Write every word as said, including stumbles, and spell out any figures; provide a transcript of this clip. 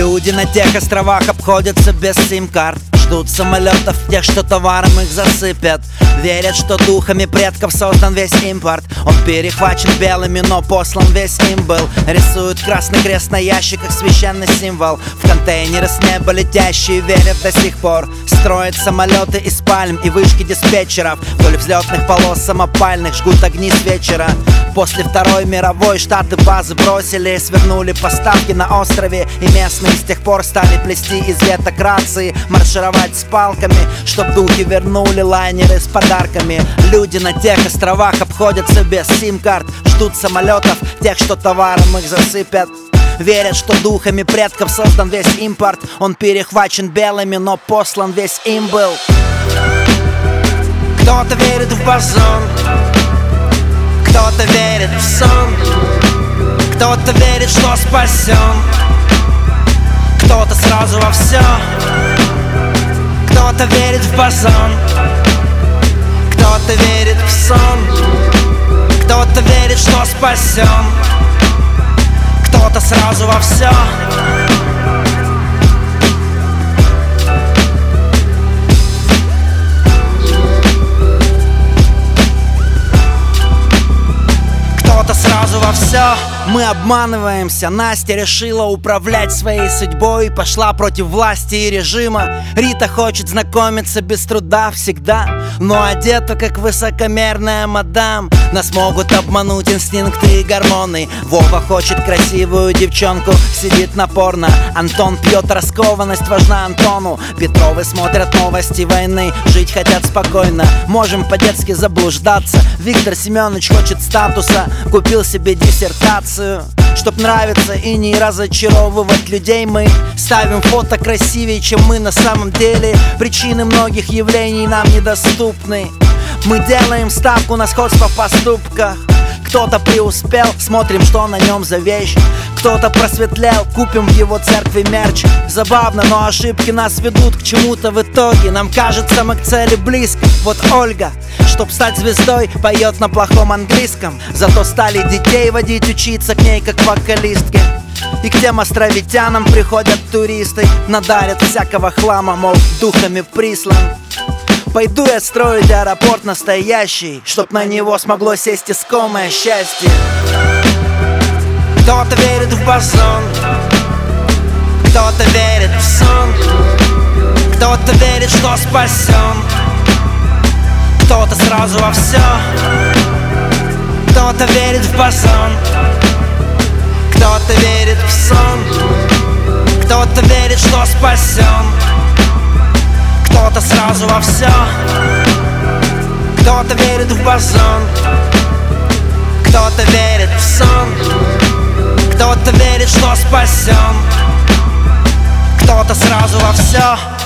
Люди на тех островах обходятся без сим-карт. Ждут самолетов тех, что товаром их засыпят. Верят, что духами предков создан весь импорт. Он перехвачен белыми, но послан весь им был. Рисуют красный крест на ящиках, священный символ. В контейнеры с неба летящие верят до сих пор. Строят самолеты из пальм и вышки диспетчеров. Вдоль взлетных полос самопальных жгут огни с вечера. После Второй мировой штаты базы бросили, свернули поставки на острове. И местные с тех пор стали плести из веток рации, маршировать с палками, чтоб духи вернули лайнеры с подарками. Люди на тех островах обходятся без сим-карт. Ждут самолетов тех, что товаром их засыпят. Верят, что духами предков создан весь импорт. Он перехвачен белыми, но послан весь им был. Кто-то верит в бозон, кто-то верит в сон, кто-то верит, что спасен, кто-то сразу во все. Кто-то верит в бозон, кто-то верит в сон, кто-то верит, что спасен, кто-то сразу во все. Кто-то сразу во все. Мы обманываемся. Настя решила управлять своей судьбой, пошла против власти и режима. Рита хочет знакомиться без труда всегда, но одета как высокомерная мадам. Нас могут обмануть инстинкты и гормоны. Вова хочет красивую девчонку, сидит на порно. Антон пьет, раскованность важна Антону. Петровы смотрят новости войны, жить хотят спокойно. Можем по-детски заблуждаться. Виктор Семенович хочет статуса, купил себе диссертацию. Чтоб нравиться и не разочаровывать людей, мы ставим фото красивее, чем мы на самом деле. Причины многих явлений нам недоступны. Мы делаем ставку на сходство в поступках. Кто-то преуспел, смотрим, что на нем за вещь. Кто-то просветлел, купим в его церкви мерч. Забавно, но ошибки нас ведут к чему-то в итоге. Нам кажется, мы к цели близко. Вот Ольга, чтоб стать звездой, поет на плохом английском. Зато стали детей водить, учиться к ней как вокалистке. И к тем островитянам приходят туристы, надарят всякого хлама, мол, духами прислан. Пойду я строить аэропорт настоящий, чтоб на него смогло сесть искомое счастье. Кто-то верит в бозон, кто-то верит в сон, кто-то верит, что спасен, кто-то сразу во все. Кто-то верит в бозон, кто-то верит в сон, кто-то верит, что спасен, кто-то сразу во все. Кто-то верит в бозон, кто-то верит в сон, кто-то верит, что спасен, кто-то сразу во все.